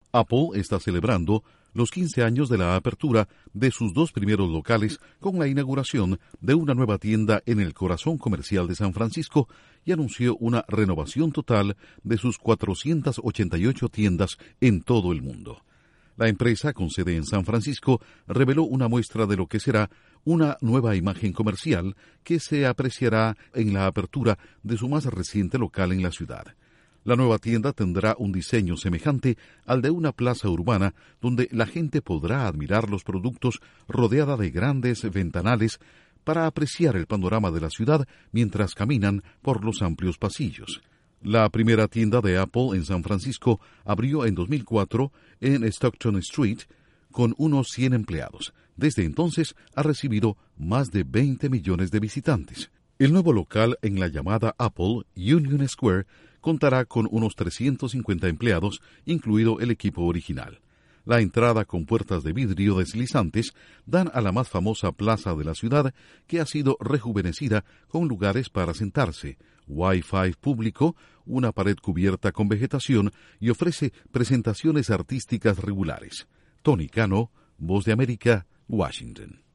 Apple está celebrando los 15 años de la apertura de sus 2 primeros locales con la inauguración de una nueva tienda en el corazón comercial de San Francisco y anunció una renovación total de sus 488 tiendas en todo el mundo. La empresa, con sede en San Francisco, reveló una muestra de lo que será una nueva imagen comercial que se apreciará en la apertura de su más reciente local en la ciudad. La nueva tienda tendrá un diseño semejante al de una plaza urbana donde la gente podrá admirar los productos rodeada de grandes ventanales para apreciar el panorama de la ciudad mientras caminan por los amplios pasillos. La primera tienda de Apple en San Francisco abrió en 2004 en Stockton Street con unos 100 empleados. Desde entonces ha recibido más de 20 millones de visitantes. El nuevo local en la llamada Apple Union Square contará con unos 350 empleados, incluido el equipo original. La entrada con puertas de vidrio deslizantes dan a la más famosa plaza de la ciudad, que ha sido rejuvenecida con lugares para sentarse, Wi-Fi público, una pared cubierta con vegetación y ofrece presentaciones artísticas regulares. Tony Cano, Voz de América, Washington.